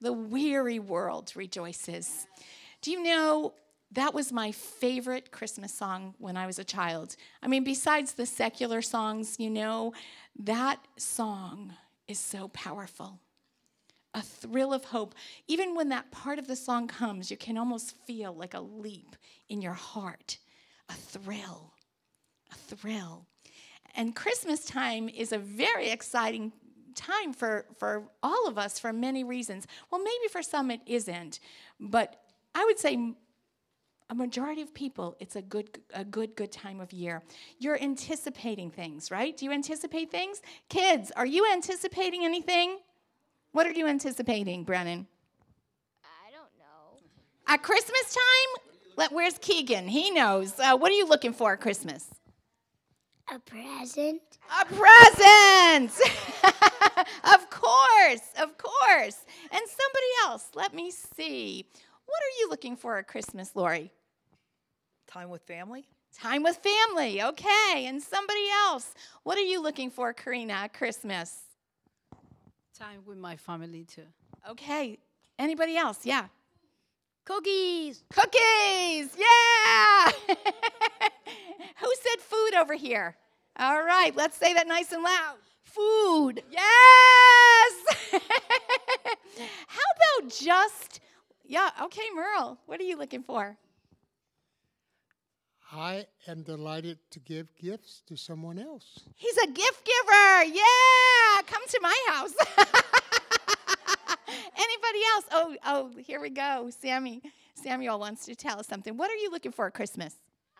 The weary world rejoices. Do you know that was my favorite Christmas song when I was a child? I mean, besides the secular songs, that song is so powerful. A thrill of hope. Even when that part of the song comes, you can almost feel like a leap in your heart. A thrill. A thrill. And Christmas time is a very exciting time for all of us for many reasons. Well, maybe for some it isn't, but I would say a majority of people, it's a good time of year. You're anticipating things, right? Do you anticipate things? Kids, are you anticipating anything? What are you anticipating, Brennan? I don't know. At Christmas time? Where's Keegan? He knows. What are you looking for at Christmas? A present? A present! Of course, of course. And somebody else, let me see. What are you looking for at Christmas, Lori? Time with family. Time with family, okay. And somebody else, what are you looking for, Karina, at Christmas? Time with my family too. Okay. Anybody else? Yeah. Cookies. Cookies! Yeah! Who said food over here? All right, let's say that nice and loud. Food. Yes! How about okay, Merle, what are you looking for? I am delighted to give gifts to someone else. He's a gift giver. Yeah, come to my house. Anybody else? Oh, here we go. Samuel wants to tell us something. What are you looking for at Christmas?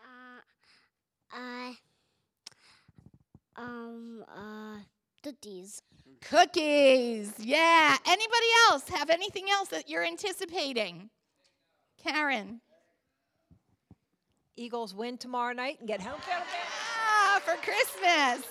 Cookies. Cookies. Yeah. Anybody else have anything else that you're anticipating? Karen. Eagles win tomorrow night and get home field advantage. Ah, for Christmas.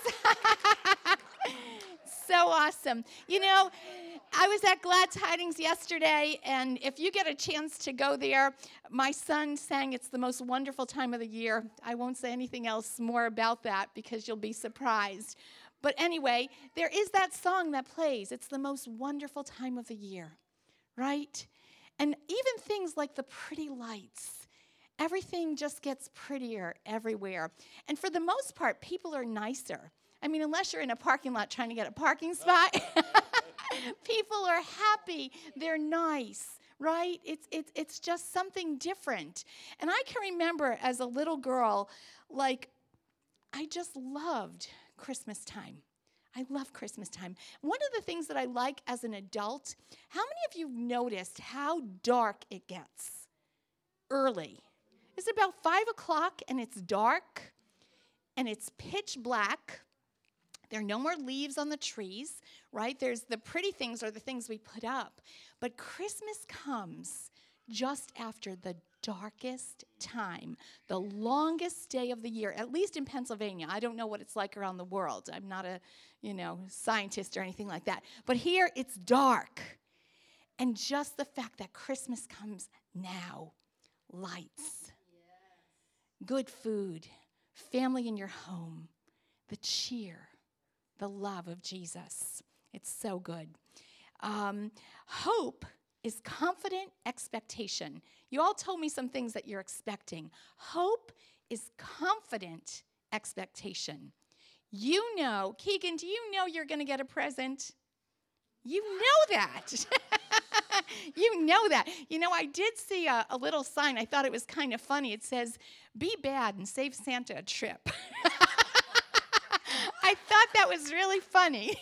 So awesome. I was at Glad Tidings yesterday, and if you get a chance to go there, my son sang it's the most wonderful time of the year. I won't say anything else more about that because you'll be surprised. But anyway, there is that song that plays. It's the most wonderful time of the year, right? And even things like the pretty lights. Everything just gets prettier everywhere. And for the most part, people are nicer. I mean, unless you're in a parking lot trying to get a parking spot, people are happy. They're nice, right? It's just something different. And I can remember as a little girl, I just loved Christmas time. I love Christmas time. One of the things that I like as an adult, how many of you noticed how dark it gets early? It's about 5 o'clock and it's dark and it's pitch black. There are no more leaves on the trees, right? There's the pretty things are the things we put up. But Christmas comes just after the darkest time, the longest day of the year, at least in Pennsylvania. I don't know what it's like around the world. I'm not a, scientist or anything like that. But here it's dark. And just the fact that Christmas comes now, lights, good food, family in your home, the cheer, the love of Jesus. It's so good. Hope is confident expectation. You all told me some things that you're expecting. Hope is confident expectation. Keegan, do you know you're going to get a present? You know that. You know that. I did see a little sign. I thought it was kind of funny. It says, "Be bad and save Santa a trip." I thought that was really funny.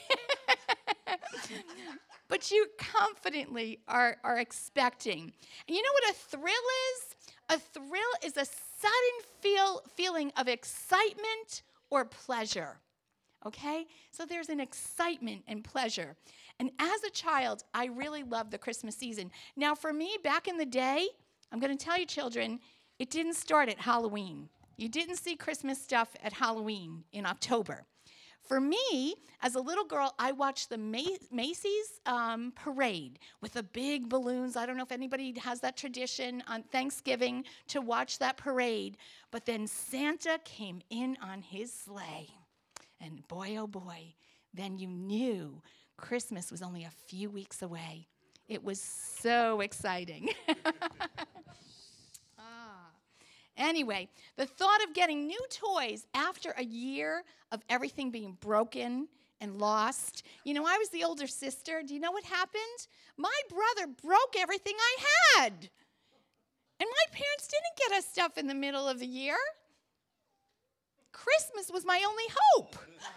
But you confidently are expecting. And you know what a thrill is? A thrill is a sudden feeling of excitement or pleasure. Okay? So there's an excitement and pleasure. And as a child, I really loved the Christmas season. Now, for me, back in the day, I'm going to tell you, children, it didn't start at Halloween. You didn't see Christmas stuff at Halloween in October. For me, as a little girl, I watched the Macy's parade with the big balloons. I don't know if anybody has that tradition on Thanksgiving to watch that parade. But then Santa came in on his sleigh. And boy, oh boy, then you knew Christmas was only a few weeks away. It was so exciting. Anyway, the thought of getting new toys after a year of everything being broken and lost. You know, I was the older sister. Do you know what happened? My brother broke everything I had. And my parents didn't get us stuff in the middle of the year. Christmas was my only hope.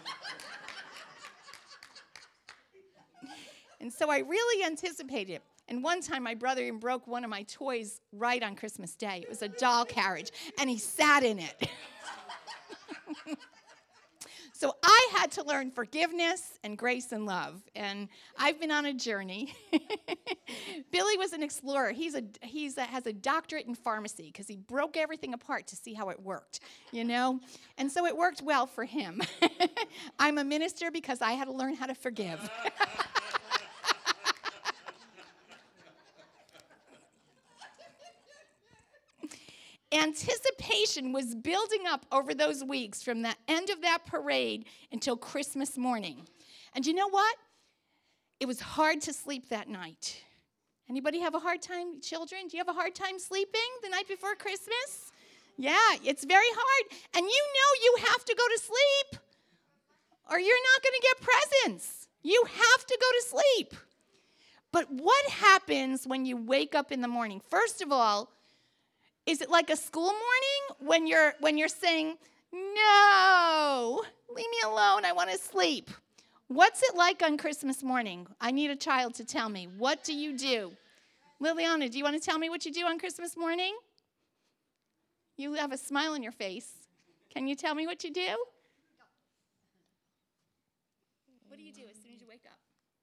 And so I really anticipated it. And one time my brother even broke one of my toys right on Christmas Day. It was a doll carriage, and he sat in it. So I had to learn forgiveness and grace and love, and I've been on a journey. Billy was an explorer. He has a doctorate in pharmacy because he broke everything apart to see how it worked, you know? And so it worked well for him. I'm a minister because I had to learn how to forgive. Anticipation was building up over those weeks from the end of that parade until Christmas morning. And you know what? It was hard to sleep that night. Anybody have a hard time, children? Do you have a hard time sleeping the night before Christmas? Yeah, it's very hard. And you know you have to go to sleep or you're not going to get presents. You have to go to sleep. But what happens when you wake up in the morning? First of all, is it like a school morning when you're saying, no, leave me alone, I want to sleep? What's it like on Christmas morning? I need a child to tell me. What do you do? Liliana, do you want to tell me what you do on Christmas morning? You have a smile on your face. Can you tell me what you do? What do you do as soon as you wake up?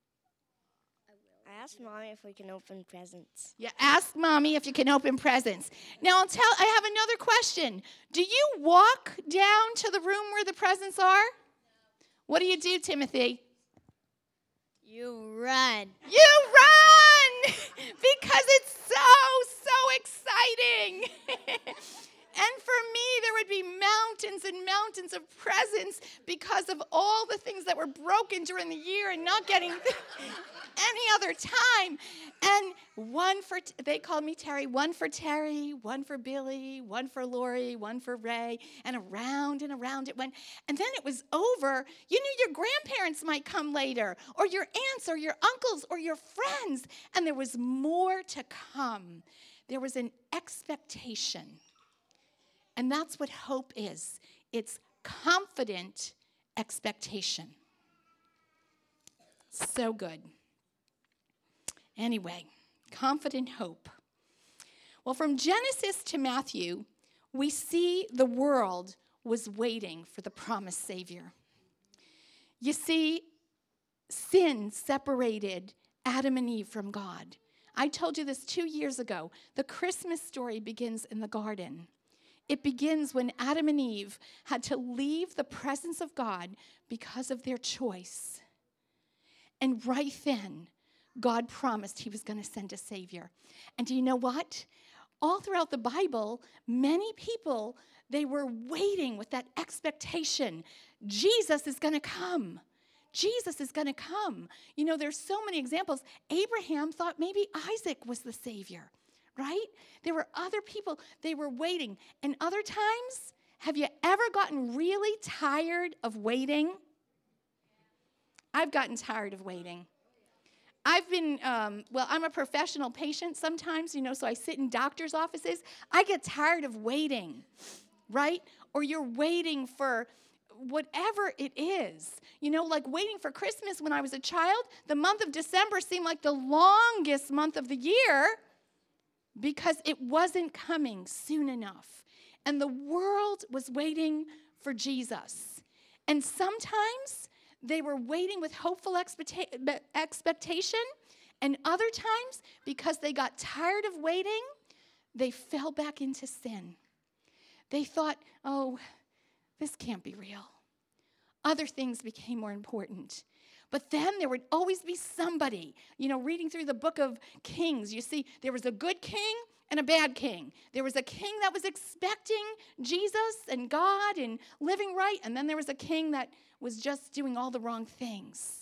I asked Mommy if we can open presents. Yeah, ask Mommy if you can open presents. Now, I have another question. Do you walk down to the room where the presents are? What do you do, Timothy? You run. You run! Because it's so exciting. And for me, there would be mountains and mountains of presents because of all the things that were broken during the year and not getting any other time. And they called me Terry, one for Terry, one for Billy, one for Lori, one for Ray, and around it went. And then it was over. You knew your grandparents might come later, or your aunts, or your uncles, or your friends. And there was more to come. There was an expectation. And that's what hope is. It's confident expectation. So good. Anyway, confident hope. Well, from Genesis to Matthew, we see the world was waiting for the promised Savior. You see, sin separated Adam and Eve from God. I told you this 2 years ago. The Christmas story begins in the garden. It begins when Adam and Eve had to leave the presence of God because of their choice. And right then, God promised he was going to send a Savior. And do you know what? All throughout the Bible, many people, they were waiting with that expectation. Jesus is going to come. Jesus is going to come. You know, there's so many examples. Abraham thought maybe Isaac was the Savior. Right? There were other people, they were waiting. And other times, have you ever gotten really tired of waiting? I've gotten tired of waiting. I've been, I'm a professional patient sometimes, you know, so I sit in doctor's offices. I get tired of waiting, right? Or you're waiting for whatever it is. You know, like waiting for Christmas when I was a child, the month of December seemed like the longest month of the year, because it wasn't coming soon enough. And the world was waiting for Jesus. And sometimes they were waiting with hopeful expectation. And other times, because they got tired of waiting, they fell back into sin. They thought, oh, this can't be real. Other things became more important. But then there would always be somebody, you know, reading through the book of Kings, you see there was a good king and a bad king. There was a king that was expecting Jesus and God and living right, and then there was a king that was just doing all the wrong things.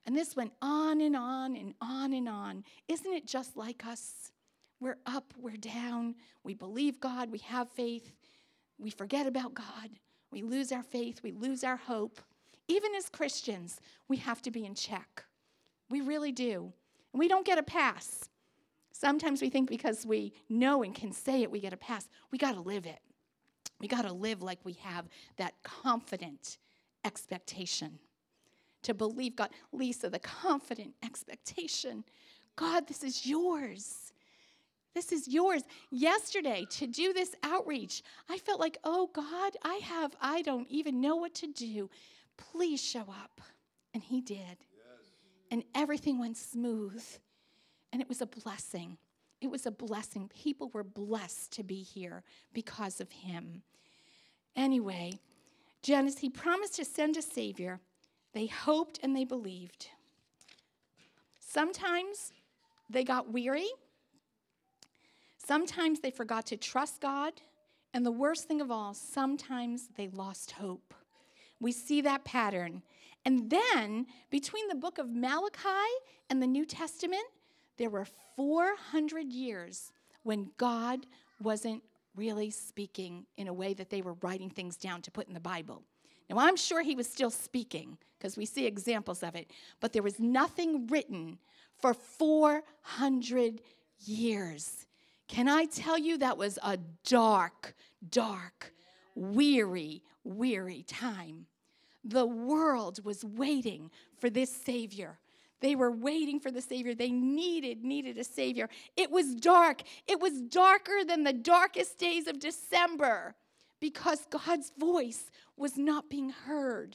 And this went on and on and on and on. Isn't it just like us? We're up, we're down. We believe God, we have faith. We forget about God. We lose our faith, we lose our hope. Even as Christians, we have to be in check. We really do. And we don't get a pass. Sometimes we think because we know and can say it, we get a pass. We got to live it. We got to live like we have that confident expectation to believe God. Lisa, the confident expectation. God, this is yours. This is yours. Yesterday, to do this outreach, I felt like, oh, God, I don't even know what to do. Please show up. And he did. Yes. And everything went smooth. And it was a blessing. It was a blessing. People were blessed to be here because of him. Anyway, Genesis, he promised to send a Savior. They hoped and they believed. Sometimes they got weary. Sometimes they forgot to trust God. And the worst thing of all, sometimes they lost hope. We see that pattern. And then, between the book of Malachi and the New Testament, there were 400 years when God wasn't really speaking in a way that they were writing things down to put in the Bible. Now, I'm sure he was still speaking because we see examples of it, but there was nothing written for 400 years. Can I tell you that was a dark, dark, weary, weary time. The world was waiting for this Savior. They were waiting for the Savior. They needed a Savior. It was dark. It was darker than the darkest days of December because God's voice was not being heard.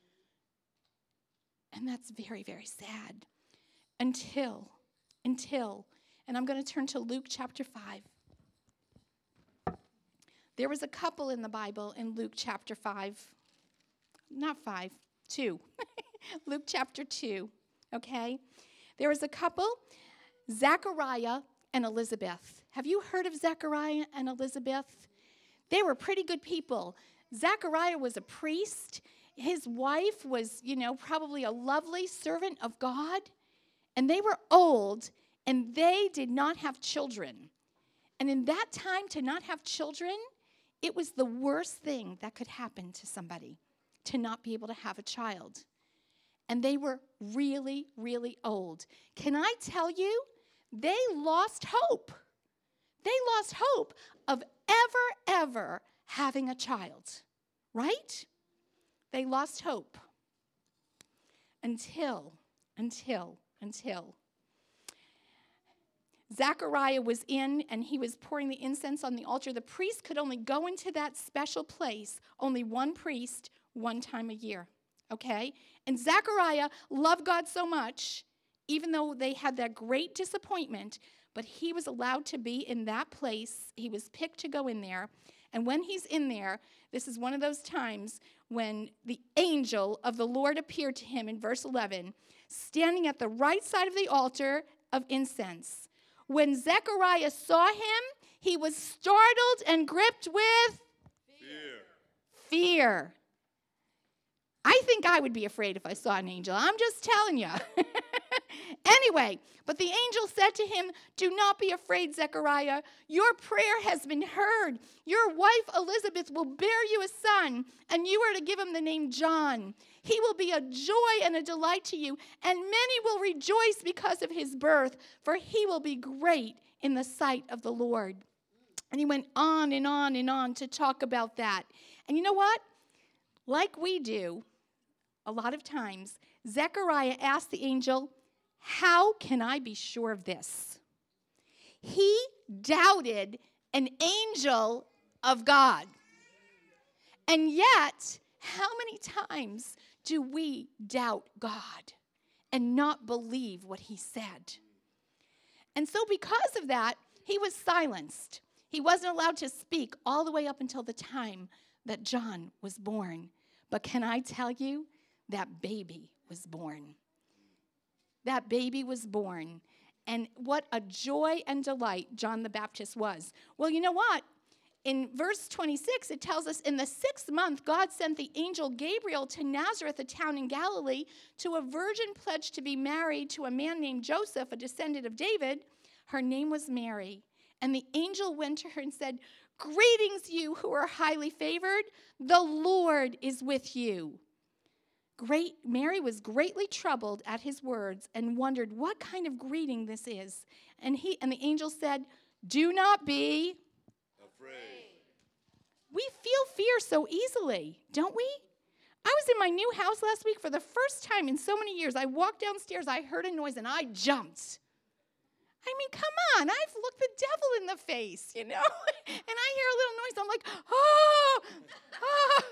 And that's very, very sad. Until, and I'm going to turn to Luke chapter 5. There was a couple in the Bible in Luke chapter 5. Not 5, 2. Luke chapter 2, okay? There was a couple, Zechariah and Elizabeth. Have you heard of Zechariah and Elizabeth? They were pretty good people. Zechariah was a priest. His wife was, probably a lovely servant of God. And they were old, and they did not have children. And in that time, to not have children, it was the worst thing that could happen to somebody, to not be able to have a child. And they were really, really old. Can I tell you, they lost hope. They lost hope of ever having a child, right? They lost hope until Zechariah was in and he was pouring the incense on the altar. The priest could only go into that special place, only one priest, one time a year, okay? And Zechariah loved God so much, even though they had that great disappointment, but he was allowed to be in that place. He was picked to go in there. And when he's in there, this is one of those times when the angel of the Lord appeared to him in verse 11, standing at the right side of the altar of incense. When Zechariah saw him, he was startled and gripped with fear. I think I would be afraid if I saw an angel. I'm just telling you. Anyway, but the angel said to him, "Do not be afraid, Zechariah. Your prayer has been heard. Your wife Elizabeth will bear you a son, and you are to give him the name John. He will be a joy and a delight to you, and many will rejoice because of his birth, for he will be great in the sight of the Lord." And he went on and on and on to talk about that. And you know what? Like we do, a lot of times, Zechariah asked the angel, "How can I be sure of this?" He doubted an angel of God. And yet, how many times do we doubt God and not believe what he said? And so because of that, he was silenced. He wasn't allowed to speak all the way up until the time that John was born. But can I tell you, that baby was born. That baby was born. And what a joy and delight John the Baptist was. Well, you know what? in verse 26, it tells us, in the 6th month, God sent the angel Gabriel to Nazareth, a town in Galilee, to a virgin pledged to be married to a man named Joseph, a descendant of David. Her name was Mary. And the angel went to her and said, "Greetings, you who are highly favored. The Lord is with you." Mary was greatly troubled at his words and wondered what kind of greeting this is. And the angel said, "Do not be afraid." We feel fear so easily, don't we? I was in my new house last week for the first time in so many years. I walked downstairs, I heard a noise, and I jumped. I mean, come on, I've looked the devil in the face, you know? And I hear a little noise, I'm like, oh, oh.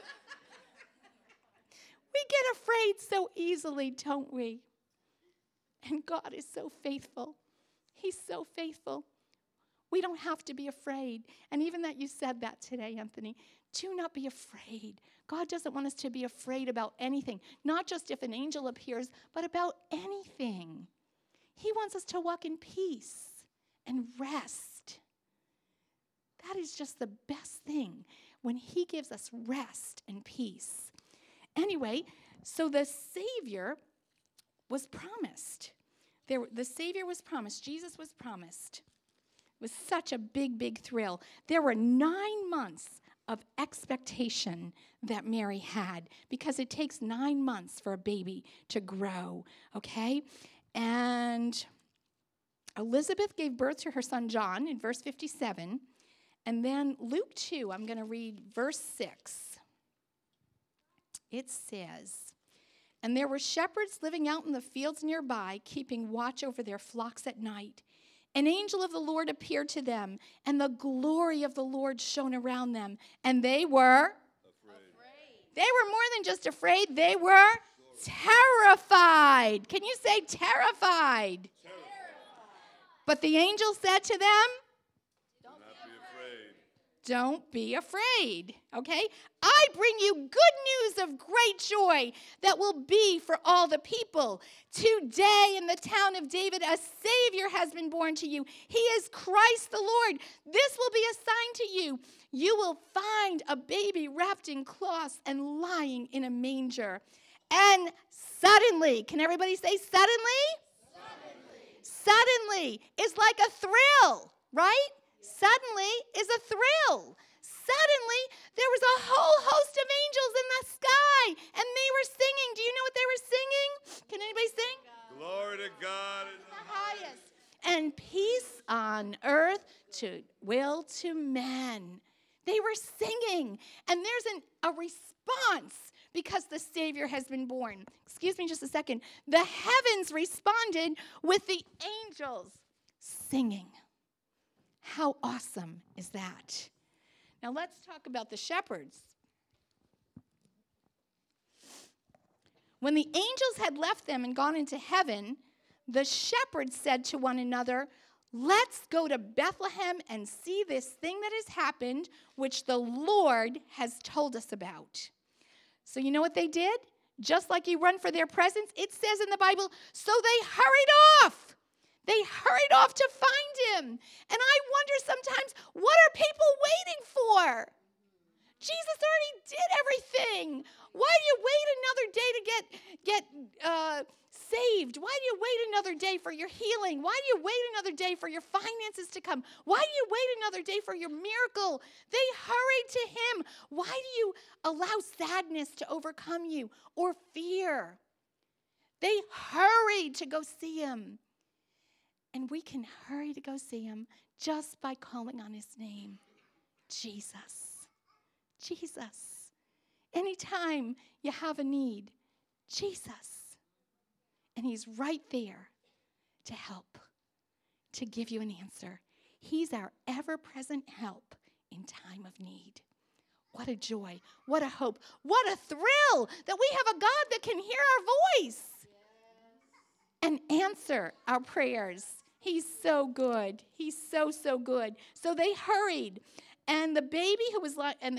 We get afraid so easily, don't we? And God is so faithful. He's so faithful. We don't have to be afraid. And even that you said that today, Anthony, do not be afraid. God doesn't want us to be afraid about anything, not just if an angel appears, but about anything. He wants us to walk in peace and rest. That is just the best thing, when he gives us rest and peace. Anyway, so the Savior was promised. The Savior was promised. Jesus was promised. It was such a big, big thrill. There were 9 months of expectation that Mary had, because it takes 9 months for a baby to grow, okay? And Elizabeth gave birth to her son John in verse 57. And then Luke 2, I'm going to read verse 6. It says, "And there were shepherds living out in the fields nearby, keeping watch over their flocks at night. An angel of the Lord appeared to them, and the glory of the Lord shone around them. And they were afraid." They were more than just afraid. They were terrified. Can you say terrified? But the angel said to them, "Don't be afraid." Okay? "I bring you good news of great joy that will be for all the people. Today in the town of David, a Savior has been born to you. He is Christ the Lord. This will be a sign to you. You will find a baby wrapped in cloths and lying in a manger." And suddenly, can everybody say suddenly? Suddenly is like a thrill, right? Suddenly is a thrill. Suddenly, there was a whole host of angels in the sky, and they were singing. Do you know what they were singing? Can anybody sing? Glory to God in the Highest. And peace on earth to men. They were singing, and there's a response because the Savior has been born. Excuse me just a second. The heavens responded with the angels singing. How awesome is that? Now let's talk about the shepherds. When the angels had left them and gone into heaven, the shepherds said to one another, "Let's go to Bethlehem and see this thing that has happened, which the Lord has told us about." So you know what they did? Just like you run for their presence, it says in the Bible, so they hurried off. They hurried off to find him. And I wonder sometimes, what are people waiting for? Jesus already did everything. Why do you wait another day to get saved? Why do you wait another day for your healing? Why do you wait another day for your finances to come? Why do you wait another day for your miracle? They hurried to him. Why do you allow sadness to overcome you or fear? They hurried to go see him. And we can hurry to go see him just by calling on his name, Jesus. Jesus. Anytime you have a need, Jesus. And he's right there to help, to give you an answer. He's our ever-present help in time of need. What a joy, what a hope, what a thrill that we have a God that can hear our voice and answer our prayers. He's so good. He's so, so good. So they hurried, and the baby who was and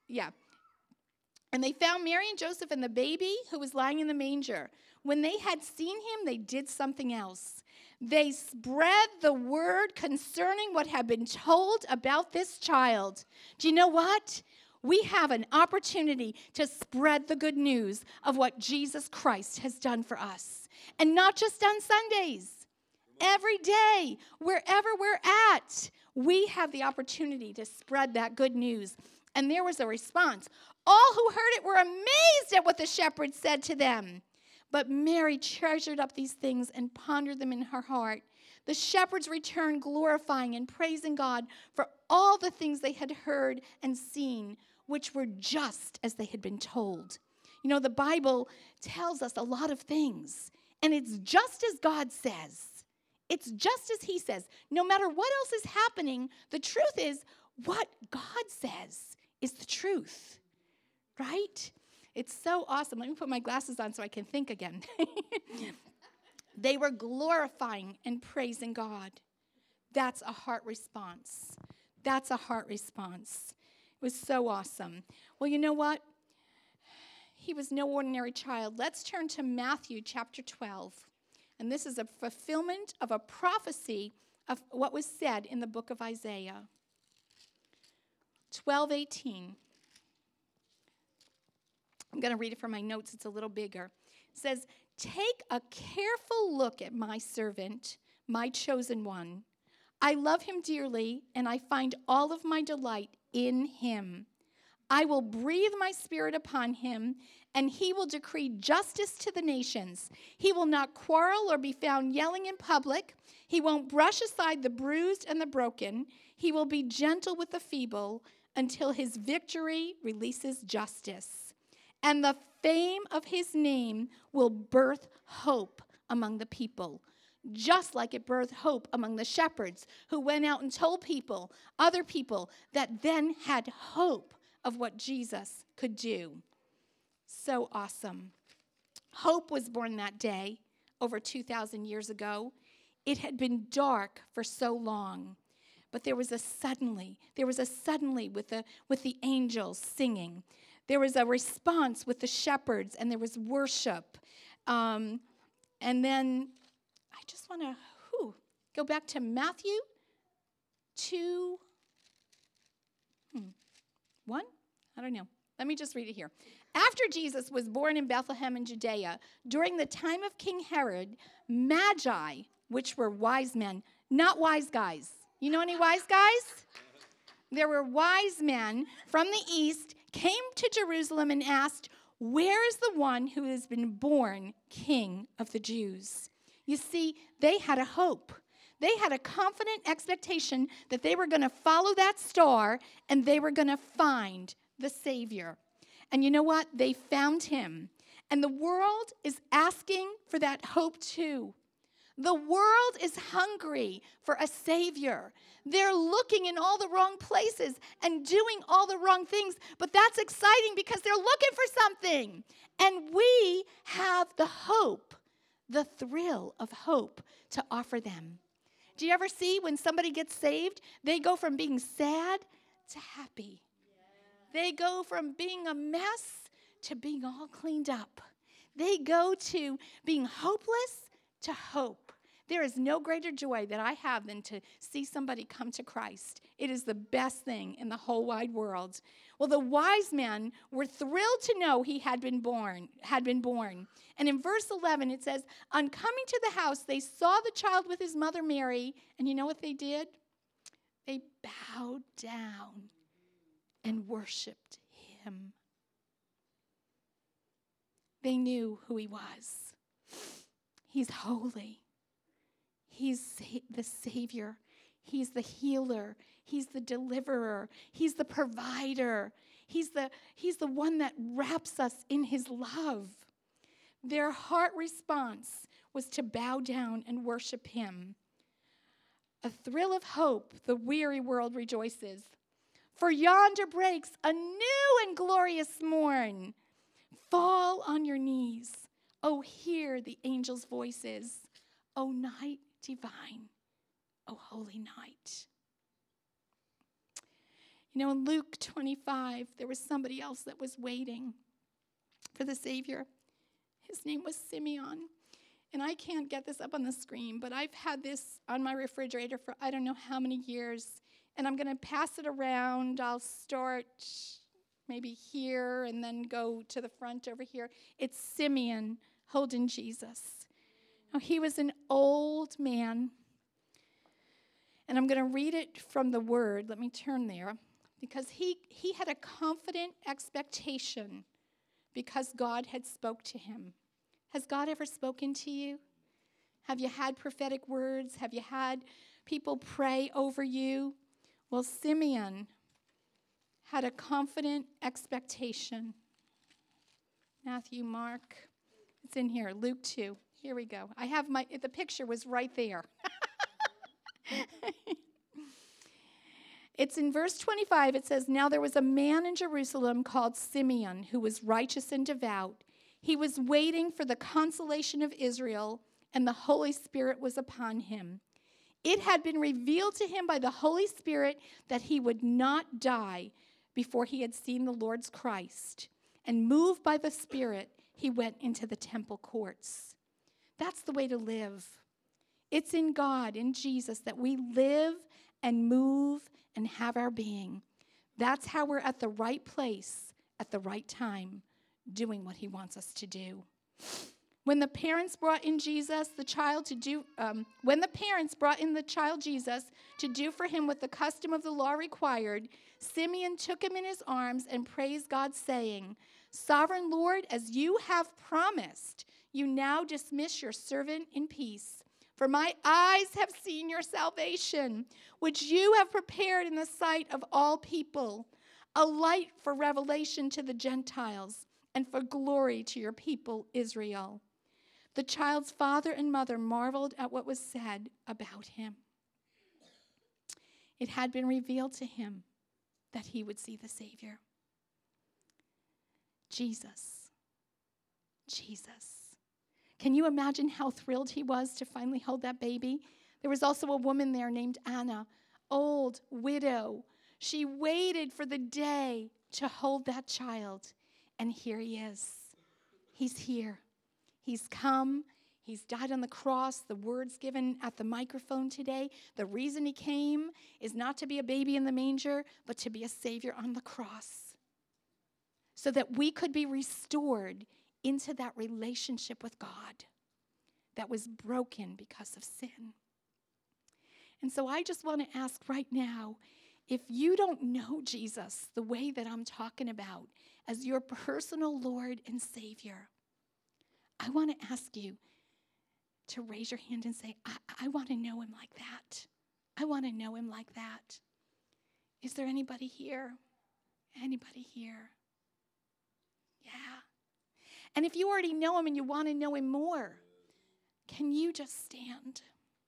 they found Mary and Joseph and the baby who was lying in the manger. When they had seen him, they did something else. They spread the word concerning what had been told about this child. Do you know what? We have an opportunity to spread the good news of what Jesus Christ has done for us. And not just on Sundays. Every day, wherever we're at, we have the opportunity to spread that good news. And there was a response. All who heard it were amazed at what the shepherds said to them. But Mary treasured up these things and pondered them in her heart. The shepherds returned, glorifying and praising God for all the things they had heard and seen, which were just as they had been told. You know, the Bible tells us a lot of things, and it's just as God says. It's just as he says. No matter what else is happening, the truth is what God says is the truth, right? It's so awesome. Let me put my glasses on so I can think again. They were glorifying and praising God. That's a heart response. That's a heart response. It was so awesome. Well, you know what? He was no ordinary child. Let's turn to Matthew chapter 12. And this is a fulfillment of a prophecy of what was said in the book of Isaiah. 12:18. I'm going to read it from my notes. It's a little bigger. It says, "Take a careful look at my servant, my chosen one. I love him dearly, and I find all of my delight in him. I will breathe my spirit upon him, and he will decree justice to the nations. He will not quarrel or be found yelling in public. He won't brush aside the bruised and the broken. He will be gentle with the feeble until his victory releases justice. And the fame of his name will birth hope among the people, just like it birthed hope among the shepherds who went out and told people, other people, that then had hope of what Jesus could do." So awesome. Hope was born that day, over 2,000 years ago. It had been dark for so long, but there was a suddenly with the angels singing. There was a response with the shepherds, and there was worship. And then I just want to go back to Matthew 2. 1? I don't know. Let me just read it here. "After Jesus was born in Bethlehem in Judea, during the time of King Herod, Magi, which were wise men, not wise guys. You know any wise guys? There were wise men from the east, came to Jerusalem and asked, 'Where is the one who has been born King of the Jews?'" You see, they had a hope. They had a confident expectation that they were going to follow that star and they were going to find the Savior. And you know what? They found him. And the world is asking for that hope too. The world is hungry for a Savior. They're looking in all the wrong places and doing all the wrong things, but that's exciting because they're looking for something. And we have the hope, the thrill of hope to offer them. Do you ever see when somebody gets saved, they go from being sad to happy? They go from being a mess to being all cleaned up. They go to being hopeless to hope. There is no greater joy that I have than to see somebody come to Christ. It is the best thing in the whole wide world. Well, the wise men were thrilled to know he had been born. And in verse 11 it says, "On coming to the house, they saw the child with his mother Mary, and you know what they did? They bowed down and worshiped him." They knew who he was. He's holy. He's the Savior. He's the healer. He's the deliverer. He's the provider. He's the one that wraps us in his love. Their heart response was to bow down and worship him. A thrill of hope, the weary world rejoices. "For yonder breaks a new and glorious morn. Fall on your knees. Oh, hear the angels' voices. O night divine, O holy night." You know, in Luke 25, there was somebody else that was waiting for the Savior. His name was Simeon. And I can't get this up on the screen, but I've had this on my refrigerator for I don't know how many years. And I'm going to pass it around. I'll start maybe here and then go to the front over here. It's Simeon holding Jesus. Now, he was an old man. And I'm going to read it from the Word. Let me turn there. Because he had a confident expectation because God had spoke to him. Has God ever spoken to you? Have you had prophetic words? Have you had people pray over you? Well, Simeon had a confident expectation. Matthew, Mark, it's in here. Luke 2. Here we go. I have the picture was right there. It's in verse 25. It says, "Now there was a man in Jerusalem called Simeon who was righteous and devout. He was waiting for the consolation of Israel, and the Holy Spirit was upon him. It had been revealed to him by the Holy Spirit that he would not die before he had seen the Lord's Christ. And moved by the Spirit, he went into the temple courts." That's the way to live. It's in God, in Jesus, that we live and move and have our being. That's how we're at the right place at the right time, doing what he wants us to do. When the parents brought in Jesus, the child Jesus to do for him what the custom of the law required, Simeon took him in his arms and praised God, saying, "Sovereign Lord, as you have promised, you now dismiss your servant in peace. For my eyes have seen your salvation, which you have prepared in the sight of all people, a light for revelation to the Gentiles and for glory to your people Israel." The child's father and mother marveled at what was said about him. It had been revealed to him that he would see the Savior. Jesus. Can you imagine how thrilled he was to finally hold that baby? There was also a woman there named Anna, old widow. She waited for the day to hold that child. And here he is. He's here. He's come. He's died on the cross. The words given at the microphone today. The reason he came is not to be a baby in the manger, but to be a Savior on the cross. So that we could be restored into that relationship with God that was broken because of sin. And so I just want to ask right now, if you don't know Jesus the way that I'm talking about as your personal Lord and Savior, I want to ask you to raise your hand and say, I want to know him like that. I want to know him like that. Is there anybody here? Anybody here? Yeah. And if you already know him and you want to know him more, can you just stand?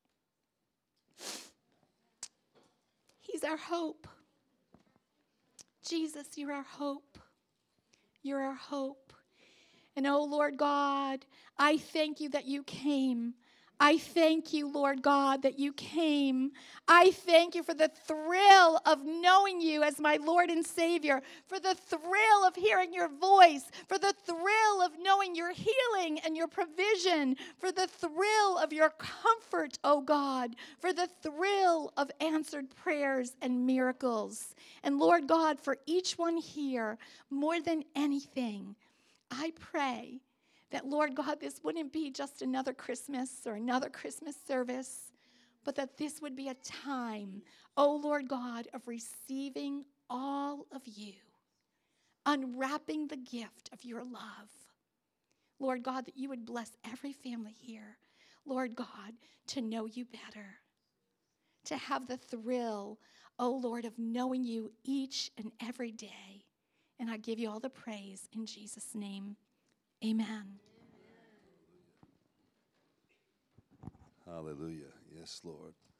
He's our hope. Jesus, you're our hope. You're our hope. And oh, Lord God, I thank you that you came. I thank you, Lord God, that you came. I thank you for the thrill of knowing you as my Lord and Savior, for the thrill of hearing your voice, for the thrill of knowing your healing and your provision, for the thrill of your comfort, oh God, for the thrill of answered prayers and miracles. And Lord God, for each one here, more than anything, I pray that, Lord God, this wouldn't be just another Christmas or another Christmas service, but that this would be a time, oh Lord God, of receiving all of you, unwrapping the gift of your love. Lord God, that you would bless every family here, Lord God, to know you better, to have the thrill, oh Lord, of knowing you each and every day. And I give you all the praise in Jesus' name. Amen. Hallelujah. Yes, Lord.